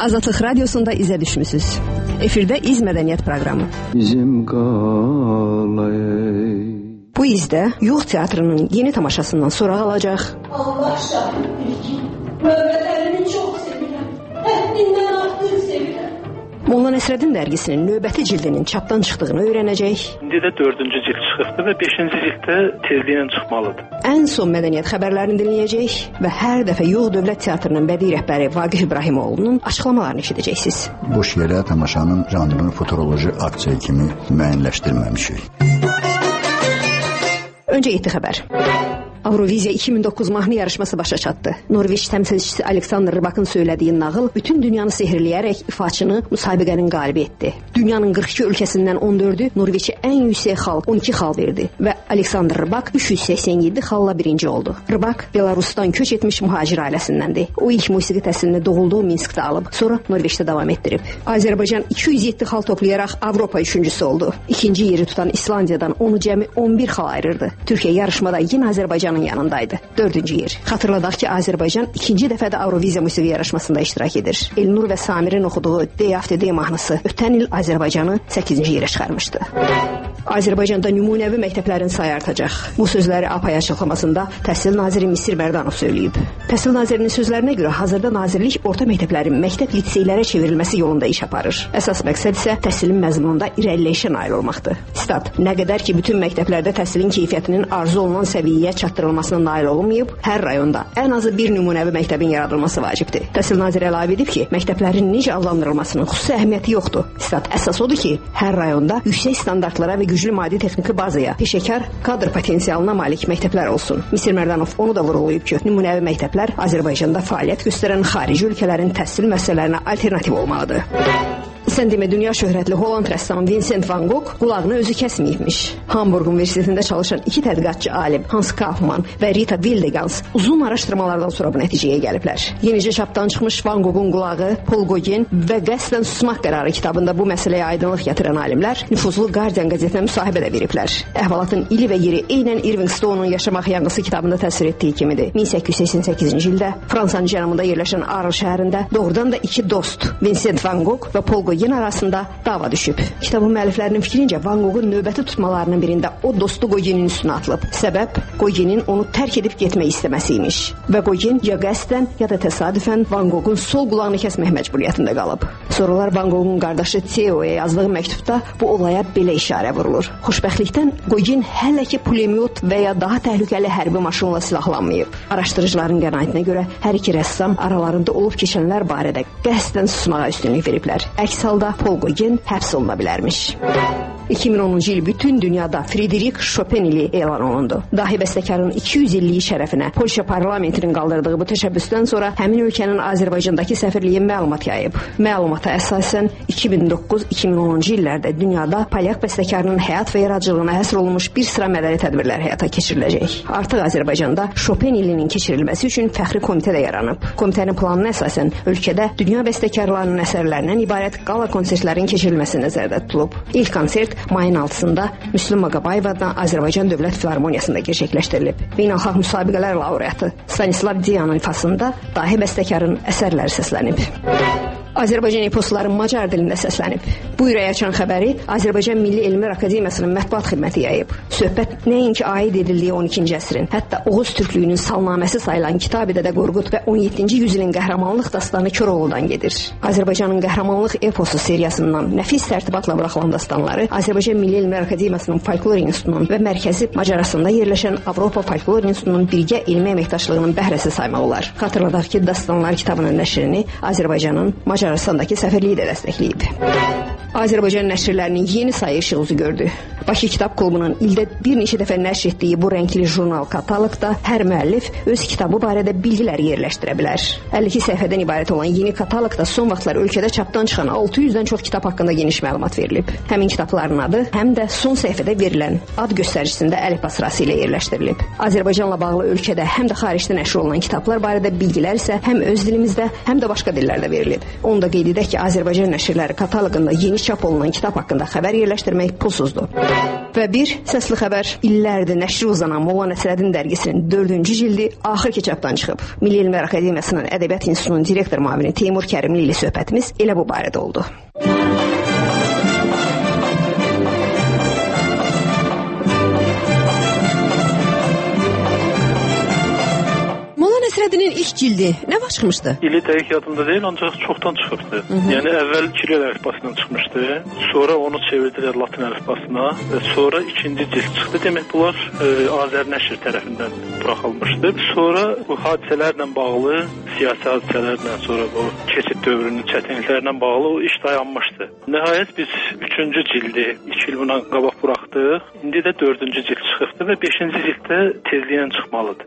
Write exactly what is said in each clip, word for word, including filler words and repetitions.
Azadlıq Radiosunda izə düşmüsünüz. Efirdə İz Mədəniyyət proqramı. Bizim qalay. Bu izdə Yox Teatrının yeni tamaşasından sonra alacaq. Allah şahiddir ki, Mövlətlərimi çox sevirəm. Həddindən artıq sevirəm. Molla Nəsrəddin dərgisinin növbəti cildinin çapdan çıxdığını öyrənəcək. İndi də dördüncü cild çıxıbdı və beşinci cilddə tezliklə çıxmalıdır. Ən son mədəniyyət xəbərlərini dinləyəcək və hər dəfə Yox Dövlət Teatrının bədii rəhbəri Vaqif İbrahimoğlu'nun açıqlamalarını eşidəcəksiniz. Boş yerə tamaşanın janrını futuroloji aksiya kimi müəyyənləşdirməmişik. Öncə yeddi xəbər. Avroviziya iki min doqquz mahnı yarışması başa çatdı. Norveç təmsilçisi Aleksandr Rybak'ın söylədiyi nağıl bütün dünyanı sehrləyərək ifaçını müsabiqənin qalibi etdi. Dünyanın qırx iki ölkəsindən on dördü Norveçə ən yüksək xal on iki xal verdi və Aleksandr Rybak üç yüz səksən yeddi xalla birinci oldu. Rybak Belarusdan köç etmiş mühacir ailəsindəndir. O ilk musiqi təhsilini doğulduğu Minskdə alıb, sonra Norveçdə davam etdirib. Azərbaycan iki yüz yeddi xal toplayaraq Avropa üçüncüsü oldu. İkinci yeri tutan İslandiyadan onu cəmi on bir xal ayırırdı. Türkiyə yarışmada yenə Azərbaycan yanındaydı. Dördüncü yer. Xatırladaq ki, Azərbaycan ikinci dəfədə Avroviziya musiqi yarışmasında iştirak edir. Elnur və Samirin oxuduğu Day After Day mahnısı ötən il Azərbaycanı səkkizinci yerə çıxarmışdı. Azərbaycanda nümunəvi məktəblərin sayı artacaq. Bu sözləri A P A açıqlamasında Təhsil naziri Misir Mərdanov söyləyib. Təhsil nazirinin sözlərinə görə hazırda nazirlik orta məktəblərin məktəb liseylərə çevrilməsi yolunda iş aparır. Əsas məqsəd isə təhsilin məzmununda irəliləyişə nail olmaqdır. Stat: nə qədər ki, bütün məktəblərdə təhsilin keyfiyyətinin arzu olunan səviyyəyə çatdırılmasına nail olunmayıb, hər rayonda ən azı bir nümunəvi məktəbin yaradılması vacibdir. Təhsil naziri əlavə edib ki, məktəblərin necə adlandırılmasının xüsusi əhəmiyyəti yoxdur. Stat: əsas odur ki, hər rayonda yüksək standartlara və güclü maddi texniki bazaya, peşəkar kadr potensialına malik məktəblər olsun. Misir Mərdanov onu da vurğulayıb ki, nümunəvi məktəblər Azərbaycanda fəaliyyət göstərən xarici ölkələrin təhsil müəssisələrinə alternativ olmalıdır. Sən demə, dünya şöhrətli Holland rəssamı Vincent van Gogh qulağını özü kəsməyibmiş. Hamburg Universitetində çalışan iki tədqiqatçı alim Hans Kaufmann və Rita Wildegans uzun araşdırmalardan sonra bu nəticəyə gəliblər. Yenicə çapdan çıxmış Van Gogh'un qulağı, Paul Gauguin və Qəsdən susmaq qərarı kitabında bu məsələyə aydınlıq gətirən alimlər nüfuzlu Guardian qəzetinə müsahibə də veriblər. Əhvalatın ili və yeri eynən Irving Stone'un Yaşamaq yanğısı kitabında təsvir etdiyi kimidir. min səkkiz yüz səksən səkkizinci ildə Fransanın cənubunda yerləşən Arles şəhərində doğrudan da iki dost, Vincent van Gogh və Paul Gauguin arasında dava düşüb. Kitabın müəlliflərinin fikrincə Van Gogh'un növbəti tutmalarının birində o dostu Gauguinin üstünə atılıb. Səbəb Gauguinin onu tərk edib getmək istəməsiymiş. Və Gauguin ya qəsdən, ya da təsadüfən Van Gogh'un sol qulağını kəsmək məcburiyyətində qalıb. Sonralar Van Gogh'un qardaşı Theo'ya yazdığı məktubda bu olaya belə işarə vurulur. Xoşbəxtlikdən Gauguin hələ ki pulemyot və ya daha təhlükəli hərbi maşınla silahlanmayıb. Araşdırıcıların qənaətinə görə hər iki rəssam aralarında olub keçənlər barədə qəsdən susmağa üstünlük veriblər. Əks halda Paul Gauguin həbs oluna bilərmiş. iki min onuncu il bütün dünyada Fridrik Chopin ili elan olundu. Dahi bəstəkarın iki yüz illiyi şərəfinə Polşa parlamentinin qaldırdığı bu təşəbbüsdən sonra həmin ölkənin Azərbaycandakı səfirliyi məlumat yayıb. Məlumata əsasən iki min doqquz iki min onuncu illərdə dünyada polyak bəstəkarının həyat və yaradıcılığına həsr olunmuş bir sıra mədəni tədbirlər həyata keçiriləcək. Artıq Azərbaycanda Chopin ilinin keçirilməsi üçün fəxri komitə də yaranıb. Komitənin planına əsasən ölkədə dünya bəstəkarlarının əsərlərindən ibarət qala konsertlərin keçirilməsi nəzərdə tutulub. İlk konsert mayın altısında Müslüm Maqabayev adına Azərbaycan Dövlət Filarmoniyasında gerçəkləşdirilib. Beynəlxalq müsabiqələr laureatı Stanislav Diyanın ifasında dahi bəstəkarın əsərləri səslənib. Azərbaycan eposları Macar dilində səslənib. Bu ürək açan xəbəri Azərbaycan Milli Elmlər Akademiyasının mətbuat xidməti yayıb. Söhbət nəinki aid edildiyi on ikinci əsrin, hətta Oğuz türklüyünün salnaməsi sayılan Kitabi Dədə Qorqud və on yeddinci yüzilin qəhrəmanlıq dastanı Koroğludan gedir. Azərbaycanın qəhrəmanlıq eposu seriyasından nəfis tərtibatla buraxılan dastanları Azərbaycan Milli Elmlər Akademiyasının Folklor İnstitutunun və mərkəzi Macarastanda yerləşən Avropa Folklor İnstitutunun birgə elmi əməkdaşlığının bəhrəsi saymaq olar. Xatırladaq ki, dastanlar kitabının nəşrini Azərbaycanın Macarastandakı səfirliyi də dəstəkləyib. Azərbaycan nəşrlərinin yeni sayı işıq üzü gördü. Bakı Kitab Klubunun ildə bir neçə dəfə nəşr etdiyi bu rəngli jurnal kataloqda hər müəllif öz kitabı barədə bilgiləri yerləşdirə bilər. əlli iki səhifədən ibarət olan yeni kataloqda son vaxtlar ölkədə çapdan çıxan altı yüzdən çox kitab haqqında geniş məlumat verilib. Həmin kitabların adı həm də son səhifədə verilən ad göstəricisində əlifba sırası ilə yerləşdirilib. Azərbaycanla bağlı ölkədə həm də xaricdə nəşr olunan kitablar barədə bilgilər isə həm öz dilimizdə, həm də başqa dillərdə verilib. Onu da qeyd edək ki, Azərbaycan nəşrləri kataloqunda yeni çap olunan kitab haqqında xəbər yerləşdirmək pulsuzdur. Və bir səsli xəbər, illərdir nəşri uzanan Molla Nəsrəddin dərgisinin dördüncü cildi axırki çapdan çıxıb. Milli Elmlər Akademiyasının Ədəbiyyat İnstitutunun direktor müavini Teymur Kərimli ilə söhbətimiz elə bu barədə oldu. Nəsrəddinin ilk cildi nə vaxt çıxmışdı? İli dəqiq yadımda deyil, ancaq çoxdan çıxıbdı. Hı -hı. Yəni əvvəl Kiril əlifbasından çıxmışdı, sonra onu çevirdilər Latin əlifbasına və sonra ikinci cild çıxdı. Demək bunlar e, Azərnəşr tərəfindən buraxılmışdı. Sonra bu hadisələrlə bağlı, siyasi hadisələrlə, sonra bu keçid dövrünün çətinliklərlə bağlı o iş dayanmışdı. Nəhayət biz üçüncü cildi iki il bundan qabaq buraxdıq. İndi də dördüncü cild çıxıbdı və beşinci cilddə tezliklə çıxmalıdır.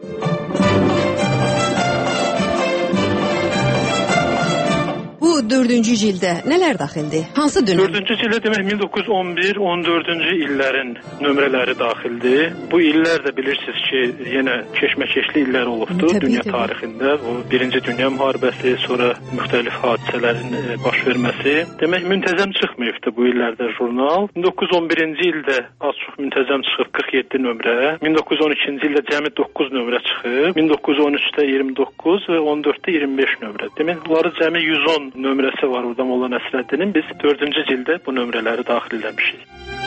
Bu dördüncü cildə nələr daxildir? Hansı dönəm? Dördüncü cildə demək min doqquz yüz on bir on dördüncü illərin nömrələri daxildir. Bu illər də bilirsiniz ki, yenə keşməkeşli illər olubdur tabii, dünya tabii. tarixində. O birinci Dünya müharibəsi, sonra müxtəlif hadisələrin baş verməsi. Demək müntəzəm çıxmayıbdı bu illərdə jurnal. min doqquz yüz on birinci ildə az çox müntəzəm çıxıb qırx yeddi nömrə. min doqquz yüz on ikinci ildə cəmi doqquz nömrə çıxıb. min doqquz yüz on üçdə iyirmi doqquz və on dörddə iyirmi beş nömrə. Demək bunları cəmi yüz on nömrəsi var orada Molla Nəsrəddinin. Biz dördüncü cildə bu nömrələri daxil eləmişik.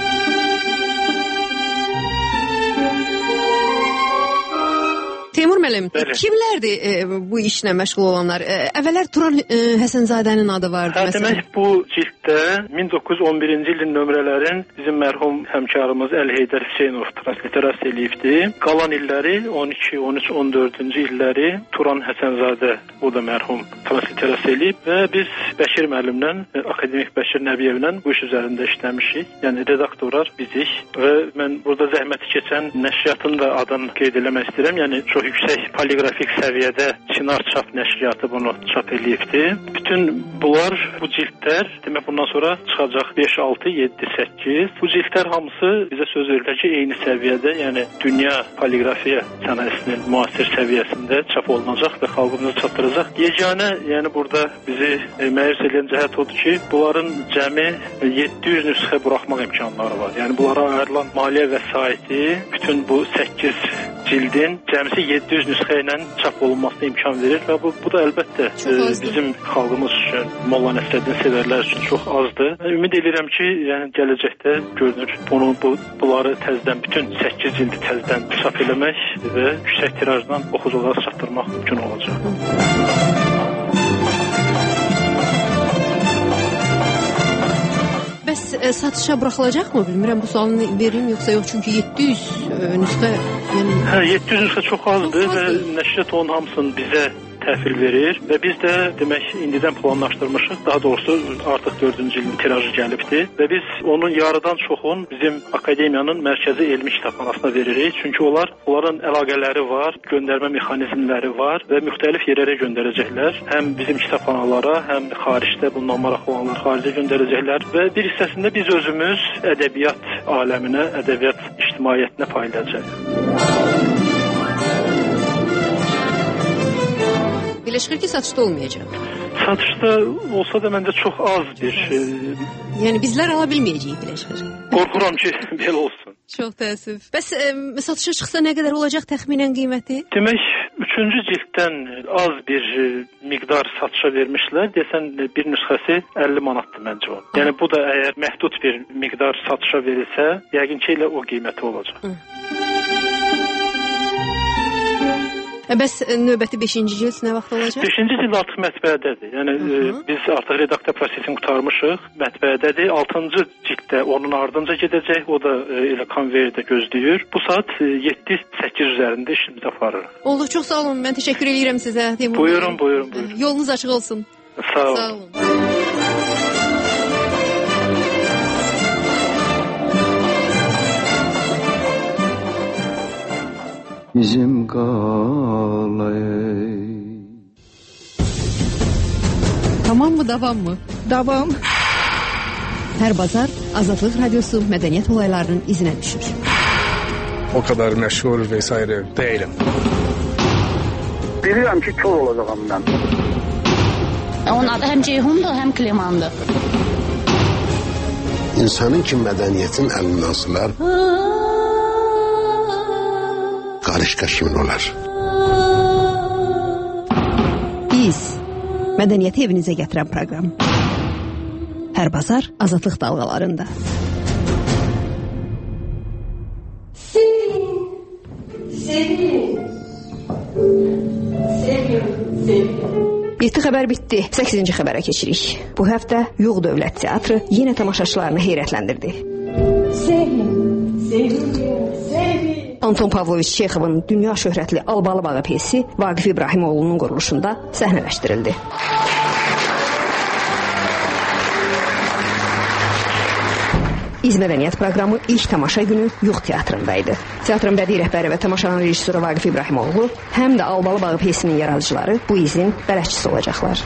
Teymur müəllim, kimlərdir e, bu işlə məşğul olanlar? E, əvvəllər Turan e, Həsənzadənin adı vardı. Hə, demək bu cilddə min doqquz yüz on birinci ilin nömrələrin bizim mərhum həmkarımız Əli Heydər Hüseynov transliterasiya eləyibdi. Qalan illəri on iki, on üç, on dördüncü illəri Turan Həsənzadə o da mərhum transliterasiya eləyib və biz Bəşir müəllimlə, akademik Bəşir Nəbiyevlə bu iş üzərində işləmişik. Yəni redaktorlar bizik və mən burada zəhməti keçən nəşriyyatın da adını qeyd eləmək istəyirəm. Yəni çox yüksək poliqrafik səviyyədə Çinar Çap nəşriyyatı bunu çap eləyibdi. Bütün bunlar, bu cildlər, demək bundan sonra çıxacaq beş, altı, yeddi, səkkiz. Bu cildlər hamısı bizə söz verirlər ki, eyni səviyyədə, yəni dünya poliqrafiya sənayesinin müasir səviyyəsində çap olunacaq və xalqımıza çatdıracaq. Yeganə, yəni burada bizi e, məyus edən cəhət odur ki, bunların cəmi yeddi yüz nüsxə buraxmaq imkanları var. Yəni bunlara ayrılan maliyyə vəsaiti bütün bu səkkiz cildin cəmisi yeddi yüz nüsxə ilə çap olunmasına imkan verir və bu, bu da əlbəttə e, bizim xalqımız üçün, Molla Nəsrəddin sevərlər üçün çox azdır. Mən ümid edirəm ki, yəni gələcəkdə görünür bunu, bu, bunları təzədən, bütün səkkiz cildi təzədən çap eləmək və yüksək tirajla oxuculara çatdırmaq mümkün olacaq. Bəs e, satışa buraxılacaqmı? Bilmirəm bu sualını verim yoxsa yox, çünki yeddi yüz e, nüsxə, yəni Hə, yeddi yüz nüsxə çox azdır və nəşriyyat onun hamısını bizə təhvil verir və biz də demək indidən planlaşdırmışıq. Daha doğrusu artıq dördüncü ilin tirajı gəlibdi və biz onun yarıdan çoxun bizim akademiyanın mərkəzi elmi kitabxanasına veririk. Çünki onlar, onların əlaqələri var, göndərmə mexanizmləri var və müxtəlif yerlərə göndərəcəklər. Həm bizim kitabxanalara, həm xaricdə bundan maraqlı olanlar xaricə göndərəcəklər və bir hissəsində biz özümüz ədəbiyyat aləminə, ədəbiyyat ictimaiyyətinə paylayacağıq. Birləşir ki, satışda olmayacaq. Satışda olsa da məncə çox az bir... E... Yəni bizlər ala bilməyəcəyik Birləşir. Qorxuram ki, belə olsun. Çox təəssüf. Bəs e, satışa çıxsa nə qədər olacaq təxminən qiyməti? Demək, üçüncü cilddən az bir e, miqdar satışa vermişlər. Desən, bir nüsxəsi əlli manatdır məncə o. Yəni bu da əgər məhdud bir miqdar satışa verilsə, yəqin ki, elə o qiyməti olacaq. Hı. Bəs növbəti beşinci cild nə vaxt olacaq? beşinci cild artıq mətbəədədir. Yəni e, biz artıq redaktor prosesini qurtarmışıq, mətbəədədir. altıncı cilddə onun ardınca gedəcək. O da e, elə konveyerdə gözləyir. Bu saat e, yeddi səkkiz üzərində işimizi aparırıq. Oldu, çox sağ olun. Mən təşəkkür edirəm sizə. Buyurun, buyurun, buyurun. Yolunuz açıq olsun. Sağ olun. Sağ olun. Bizim qalay. Tamam mı, davam mı? Davam. Hər bazar Azadlıq Radiosu mədəniyyət olaylarının izinə düşür. O kadar məşhur vesaire değilim. Bilirəm ki, kör olacağam mən. Onun adı həm Ceyhundur, həm Klemandır. İnsanın ki mədəniyyətin əlindən sılar, qarışqa kimin olar? Biz mədəniyyəti evinizə gətirən proqram. Hər bazar Azadlıq dalğalarında. Sevin, sevin, sevin, sevin. yeddi xəbər bitdi. səkkizinci xəbərə keçirik. Bu həftə Yuğ Dövlət Teatrı yenə tamaşaçılarını heyrətləndirdi. Sevin, sevin, sevin. Anton Pavloviç Çexovun dünya şöhrətli Albalı bağı pyesi Vaqif İbrahimoğlu'nun quruluşunda səhnələşdirildi. İz Mədəniyyət proqramı ilk tamaşa günü Yuğ Teatrındaydı. Teatrın bədii rəhbəri və tamaşanın rejissoru Vaqif İbrahimoğlu, həm də Albalı bağı pyesinin yaradıcıları bu izin bələdçisi olacaqlar.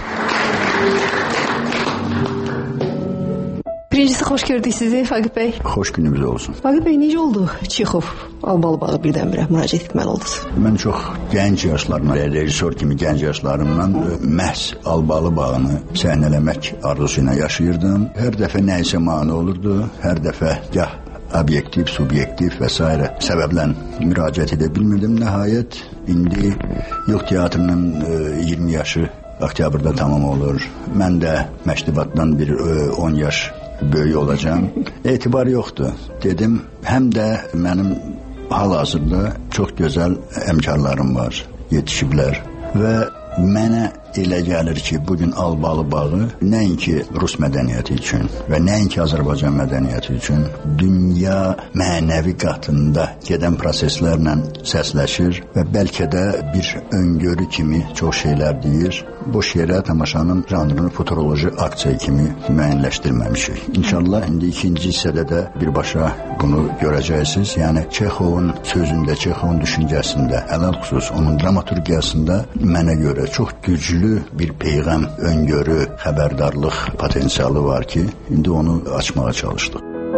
Birincisi, xoş gördük sizi Vaqif bəy. Xoş günümüz olsun. Vaqif bəy, necə oldu Çexov Albalı bağı birdən-birə müraciət etməli oldunuz? Mən çox gənc yaşlarımdan, rejissor kimi gənc yaşlarımdan məhz Albalı bağını səhnələmək arzusu ilə yaşayırdım. Hər dəfə nə isə mane olurdu, hər dəfə gah obyektiv, subyektiv və s. səbəblə müraciət edə bilmirdim. Nəhayət, indi Yuğ Teatrının iyirmi yaşı oktyabrda tamam olur. Mən də məşdibatdan bir on yaş böyük olacağım. Etibar yoxdur. Dedim, həm də mənim hal-hazırda çox gözəl əmkarlarım var, yetişiblər və mənə elə gəlir ki, bugün Albalı bağı nəinki Rus mədəniyyəti üçün və nəinki Azərbaycan mədəniyyəti üçün dünya mənəvi qatında gedən proseslərlə səsləşir və bəlkə də bir öngörü kimi çox şeylər deyir. Boş yerə tamaşanın janrını futuroloji aksiya kimi müəyyənləşdirməmişik. İnşallah indi ikinci hissədə də birbaşa bunu görəcəksiniz. Yəni Çexovun sözündə, Çexovun düşüncəsində, ələlxüsus onun dramaturgiyasında mənə görə çox güclü bir peyğəm, öngörü, xəbərdarlıq potensialı var ki, indi onu açmağa çalışdıq.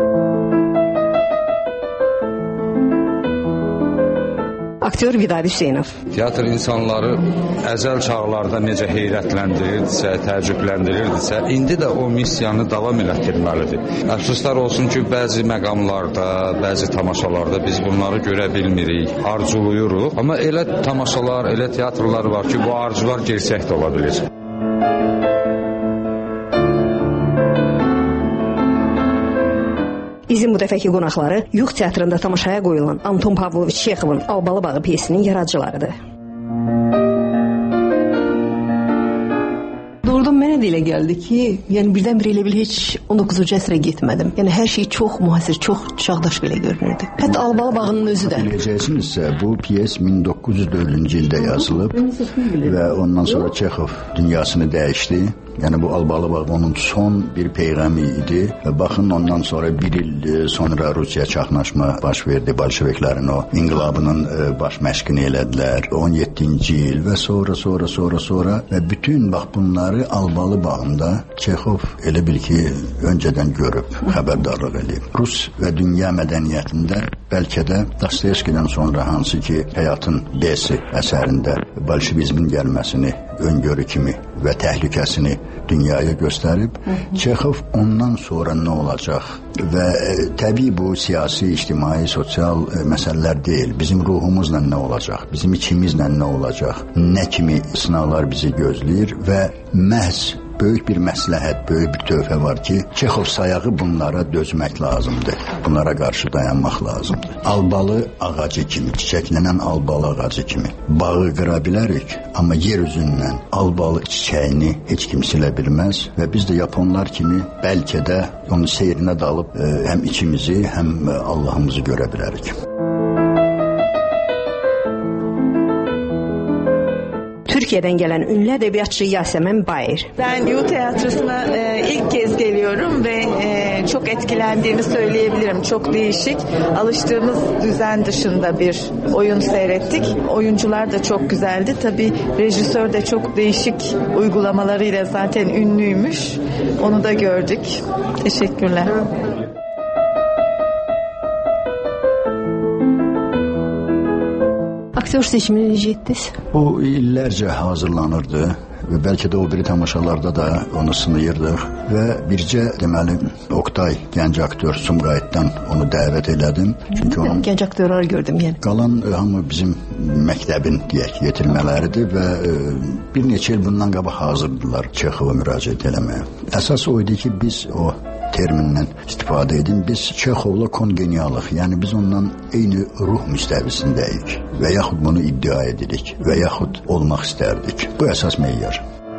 Aktyor Vidadi Hüseynov. Teatr insanları əzəl çağlarda necə heyrətləndirirdisə, təəccübləndirirdisə, indi də o missiyanı davam elətdirməlidir. Əfsuslar olsun ki, bəzi məqamlarda, bəzi tamaşalarda biz bunları görə bilmirik, arzuluyuruq. Amma elə tamaşalar, elə teatrlar var ki, bu arzular gerçək də ola bilir. İzin bu dəfəki qonaqları Yuğ Teatrında tamaşaya qoyulan Anton Pavloviç Çexovun Albalı bağı pyesinin yaradıcılarıdır. Doğrudan mənə də elə gəldi ki, yəni birdən-birə elə bil heç on doqquzuncu əsrə getmədim. Yəni hər şey çox müasir, çox çağdaş belə görünürdü. Hətta Albalı bağının özü də. Biləcəksinizsə, bu pyes min doqquz yüz dördüncü ildə yazılıb və ondan sonra Çexov dünyasını dəyişdi. Yəni bu Albalı bağı onun son bir peyğəmi idi və baxın ondan sonra bir il sonra Rusiya çaxnaşma baş verdi, bolşeviklərin o inqilabının baş məşqini elədilər. on yeddinci il və sonra sonra sonra sonra və bütün bax bunları Albalı bağında Çexov elə bil ki öncədən görüb, xəbərdarlıq edib. Rus və dünya mədəniyyətində bəlkə də Dostoyevskidən sonra hansı ki həyatın B-si əsərində bolşevizmin gəlməsini öngörü kimi və təhlükəsini dünyaya göstərib. Çexov ondan sonra nə olacaq və e, təbii bu siyasi, ictimai, sosial e, məsələlər deyil. Bizim ruhumuzla nə olacaq, bizim içimizlə nə olacaq, nə kimi sınaqlar bizi gözləyir və məhz böyük bir məsləhət, böyük bir tövhə var ki, Çexov sayağı bunlara dözmək lazımdır. Bunlara qarşı dayanmaq lazımdır. Albalı ağacı kimi, çiçəklənən albalı ağacı kimi bağı qıra bilərik, amma yer üzündən albalı çiçəyini heç kim silə bilməz və biz də yaponlar kimi bəlkə də onun seyrinə dalıb e, həm içimizi, həm Allahımızı görə bilərik. Türkiye'den gelen ünlü edebiyatçı Yasemin Bayır. Ben Yuğ Tiyatrosu'na e, ilk kez geliyorum ve e, çok etkilendiğimi söyleyebilirim. Çok değişik, alıştığımız düzen dışında bir oyun seyrettik. Oyuncular da çok güzeldi. Tabii rejisör de çok değişik uygulamalarıyla zaten ünlüymüş. Onu da gördük. Teşekkürler. Aktör seçimini necə etdiniz? O illərcə hazırlanırdı və bəlkə də o biri tamaşalarda da onu sınayırdıq və bircə deməli Oktay gənc aktyor Sumqayıtdan onu dəvət elədim. Çünki onun gənc aktyorları gördüm yəni. Qalan hamı bizim məktəbin deyək yetirmələridir və bir neçə il bundan qabaq hazırdılar Çexova müraciət eləməyə. Əsas o idi ki, biz o termindən istifadə edin. Biz Çexovla kongenialıq, yəni biz ondan eyni ruh müstəvisindəyik və yaxud bunu iddia edirik və yaxud olmaq istərdik. Bu əsas meyyar.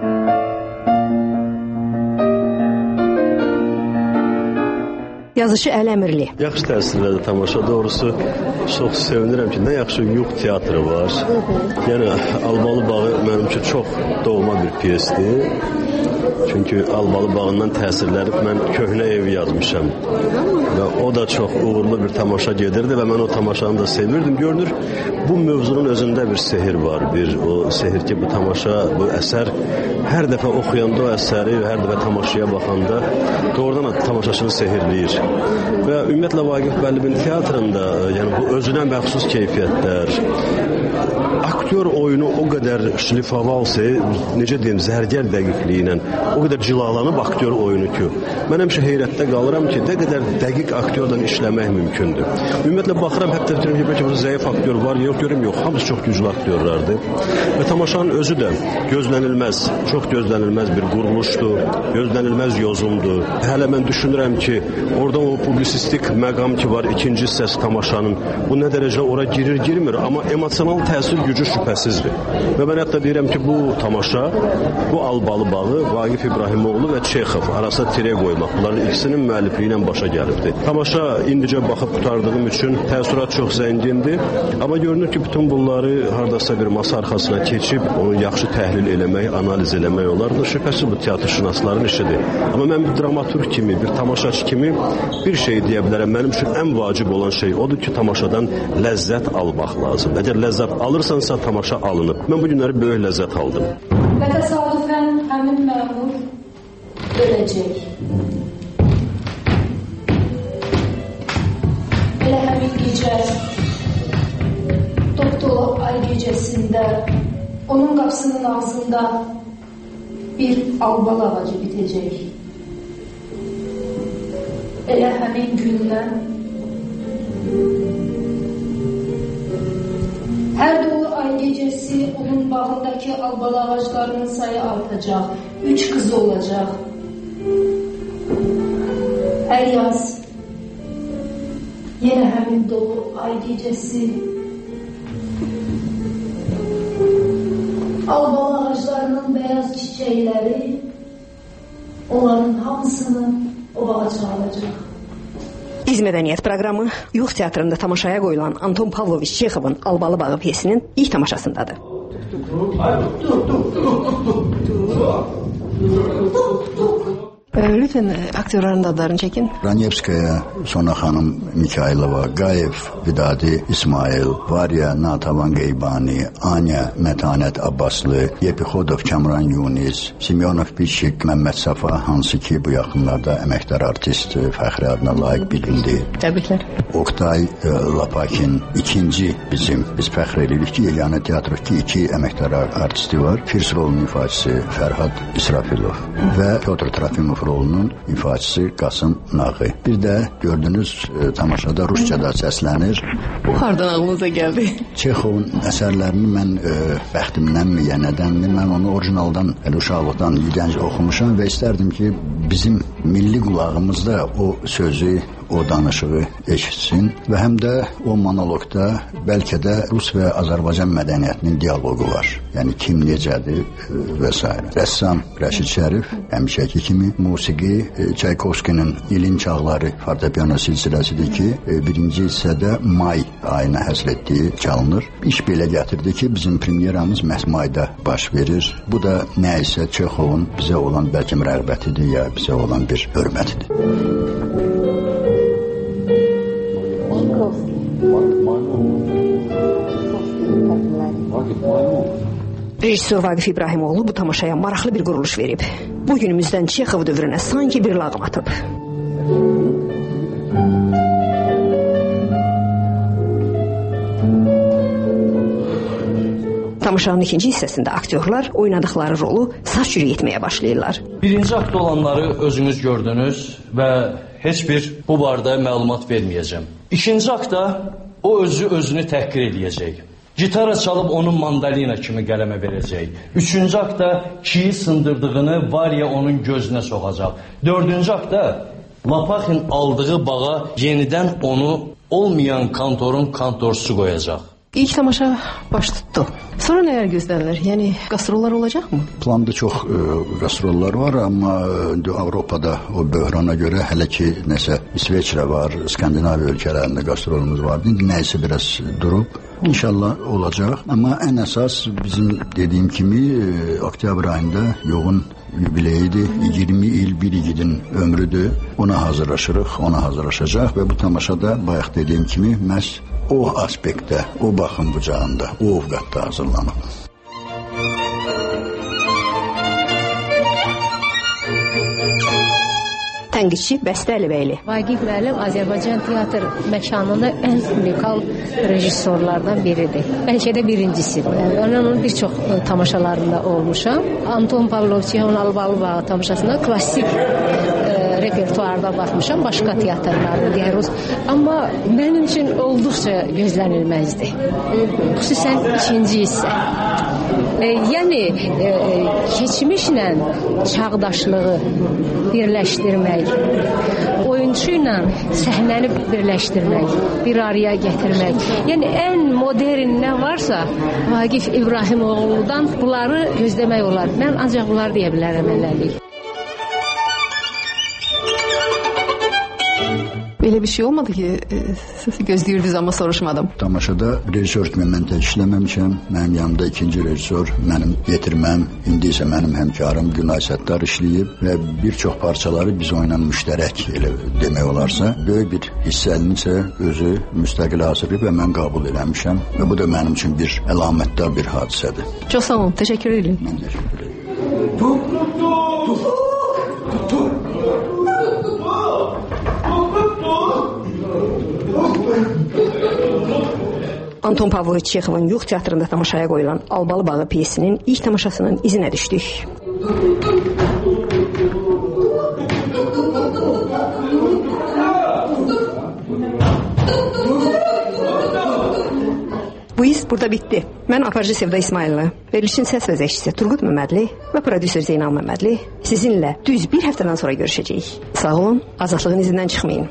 Yazıcı Əli Əmirli. Yaxşı təsirlədi tamaşa. Doğrusu çox sevinirəm ki, nə yaxşı yuq teatrı var. Yəni Albalı bağı mənim üçün çox doğma bir pyesdir. Çünki Albalı bağından təsirlənib mən köhnə evi yazmışam. Və o da çox uğurlu bir tamaşa gedirdi və mən o tamaşanı da sevirdim. Görünür, bu mövzunun özündə bir sehir var. Bir o sehir ki, bu tamaşa, bu əsər hər dəfə oxuyanda o əsəri, hər dəfə tamaşaya baxanda doğrudan da tamaşaçını sehirləyir. Və ümumiyyətlə Vaqif Bəllibin teatrında, yəni bu özünə məxsus keyfiyyətlər, aktyor oyunu o qədər şlifavalsə, necə deyim, zərgər dəqiqliyi ilə o qədər cilalanıb aktyor oyunu ki, mən həmişə heyrətdə qalıram ki, nə qədər dəqiq aktyordan işləmək mümkündür. Ümumiyyətlə baxıram, hətta deyirəm ki, bəlkə burada zəif aktyor var, yox, görüm, yox, hamısı çox güclü aktyorlardır. Və tamaşanın özü də gözlənilməz, çox gözlənilməz bir quruluşdur, gözlənilməz yozumdur. Hələ mən düşünürəm ki, orada o publisistik məqam ki var, ikinci hissəsi tamaşanın, bu nə dərəcə ora girir, girmir, amma emosional təsir gücü şübhəsizdir. Və mən hətta deyirəm ki, bu tamaşa, bu Albalı bağı Vaqif İbrahimoğlu və Çexov arasına tire qoymaq, bunların ikisinin müəllifliyi ilə başa gəlibdir. Tamaşa indicə baxıb qutardığım üçün təəssürat çox zəngindir, amma görünür ki, bütün bunları hardasa bir masa arxasına keçib, onu yaxşı təhlil eləmək, analiz eləmək olar. Şübhəsiz bu teatrşünasların işidir. Amma mən bir dramaturg kimi, bir tamaşaçı kimi bir şey deyə bilərəm. Mənim üçün ən vacib olan şey odur ki, tamaşadan ləzzət almaq lazım. Əgər ləzzət alırsansa, tamaşa alınıb. Mən bu günləri böyük ləzzət aldım. Və təsadüfən həmin məmur öləcək. Elə həmin gecə doktor ay gecəsində onun qapısının ağzında bir albal ağacı bitəcək. Elə həmin gündən hər dolu ay gecəsi onun bağındakı albal ağaclarının sayı artacaq. Üç qızı olacaq. Hər yaz yenə həmin dolu ay gecəsi albal ağaclarının beyaz çiçəkləri onların hamısını o bağa çağıracaq. İz Mədəniyyət proqramı Yuğ teatrında tamaşaya qoyulan Anton Pavloviç Çexovun Albalı bağı pyesinin ilk tamaşasındadır. Lütfen aktörlerin adlarını çekin. Ranyevskaya, Sona Xanım Mikhailova, Qayev Vidadi İsmail, Varya Natavan Qeybani, Anya Mətanət Abbaslı, Yepixodov Kamran Yunis, Simyonov Bişik, Məmməd Safa, hansı ki bu yaxınlarda əməkdar artist fəxri adına layiq bilindi. Təbriklər. Oktay Lapakin ikinci bizim, biz fəxr edirik ki, Yeganə Teatr ki, iki əməkdar artisti var. Firs rolunun ifaçısı Fərhad İsrafilov və Pyotr Trofimov rolunun ifaçısı Qasım Nağı. Bir də gördünüz e, tamaşada Ruscada səslənir. Bu hardan ağlınıza gəldi? Çexovun əsərlərini mən e, bəxtimdənmi, ya nədənmi, mən onu orijinaldan, elə uşaqlıqdan gənc oxumuşam və istərdim ki, bizim milli qulağımızda o sözü, o danışığı eşitsin və həm də o monoloqda bəlkə də Rus və Azərbaycan mədəniyyətinin dialoqu var. Yəni kim necədir və s. Rəssam Rəşid Şərif həmişəki kimi, musiqi Çaykovskinin İlin Çağları fortepiano silsiləsidir ki, birinci hissədə may ayına həsr etdiyi çalınır. İş belə gətirdi ki, bizim premyeramız məhz mayda baş verir. Bu da nə isə Çexovun bizə olan bəlkə rəğbətidir ya bizə olan bir hörmətidir. Rejissor Vaqif İbrahimoğlu bu tamaşaya maraqlı bir quruluş verib. Bu günümüzdən Çexov dövrünə sanki bir lağım atıb. Tamaşanın ikinci hissəsində aktyorlar oynadıkları rolu saç yürü etməyə başlayırlar. Birinci akt olanları özünüz gördünüz və heç bir bu barədə məlumat verməyəcəm. İkinci aktda o özü özünü təhqir edəcək. Gitara çalıb onun mandalina kimi qələmə verəcək. Üçüncü aktda kiyi sındırdığını Varya onun gözünə soxacaq. Dördüncü aktda Lapaxin aldığı bağa yenidən onu olmayan kantorun kantorsu qoyacaq. İlk tamaşa baş tutdu. Sonra nələr gözlənilir? Yəni qastrollar olacaqmı? Planda çox e, qastrollar var, amma e, Avropada o böhrana görə hələ ki nəsə İsveçrə var, Skandinaviya ölkələrində qastrolumuz var. İndi nəyisə biraz durub. İnşallah olacaq. Amma ən əsas bizim dediyim kimi e, oktyabr ayında yoğun yubileydi. iyirmi il bir igidin ömrüdür. Ona hazırlaşırıq, ona hazırlaşacaq və bu tamaşada bayaq dediyim kimi məhz o aspektdə, o baxım bucağında, o ovqatda hazırlanıb. Tənqidçi Bəstə Əlibəyli. Vaqif müəllim Azərbaycan teatr məkanında ən unikal rejissorlardan biridir. Bəlkə də birincisidir. Yəni, onun bir çox tamaşalarında olmuşam. Anton Pavlov Çexovun Albalı Bağı tamaşasında klassik e, repertuarda baxmışam, başqa teatrlarda deyəruz. Amma mənim üçün olduqca gözlənilməzdir. Xüsusən ikinci hissə. E, yəni e, keçmişlə çağdaşlığı birləşdirmək, oyunçu ilə səhnəni birləşdirmək, bir araya gətirmək. Yəni ən modern nə varsa Vaqif İbrahimoğlu'dan bunları gözləmək olar. Mən ancaq bunları deyə bilərəm eləlik. Belə bir şey olmadı ki, e, siz gözləyirdiniz amma soruşmadım. Tamaşada rejissor kimi mən tək işləməmişəm. Mənim yanımda ikinci rejissor, mənim yetirməm, indi isə mənim həmkarım Günay Səttar işləyib və bir çox parçaları biz oynan müştərək elə demək olarsa, böyük bir hissəlini isə özü müstəqil hazırlayıb və mən qəbul eləmişəm və bu da mənim üçün bir əlamətdar bir hadisədir. Çox sağ olun, təşəkkür edirəm. Mən təşəkkür edirəm. Anton Pavloviç Çexovun Yuğ teatrında tamaşaya qoyulan Albalı Bağı piyesinin ilk tamaşasının izinə düşdük. Bu iz burada bitdi. Mən aparıcı Sevda İsmailova, verilişin səs vəzəkçisi Turqut Məmmədli və prodüser Zeynal Məmmədli sizinlə düz bir həftədən sonra görüşəcəyik. Sağ olun, azadlığın izindən çıxmayın.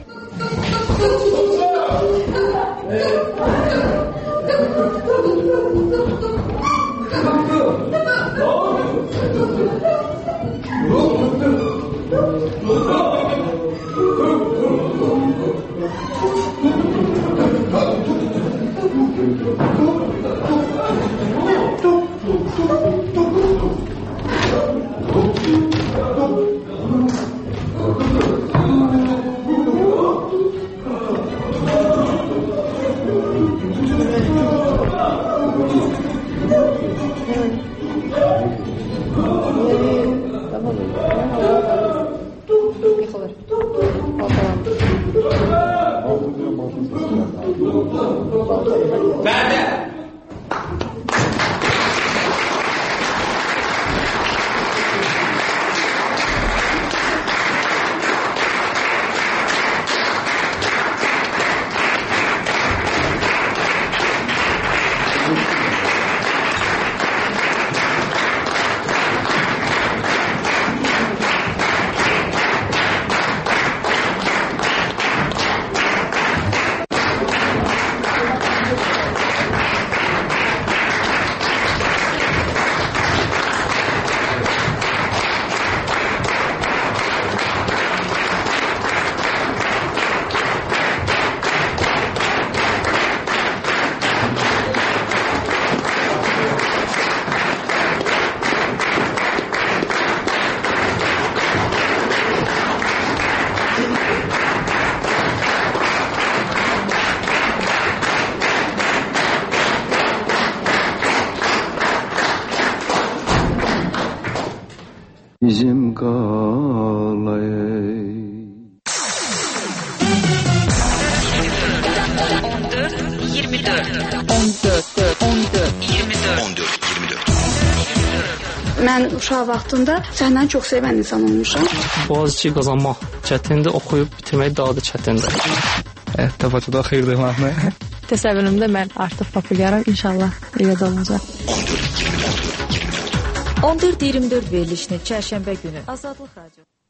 Bizim qalayı on dört yirmi dört on dört on dört yirmi dört on dört yirmi uşaq vaxtında səhnəni çox sevən insan olmuşam. Boğaziçi qazanmaq çətindir, oxuyub bitirmək daha da çətindir. Həyatda Bakıda xeyirdir mahnı. Təsəvvürümdə mən artıq populyarım, inşallah elə də olacaq. on dörd iyirmi dörd verilişini çərşənbə günü Azadlıq Radio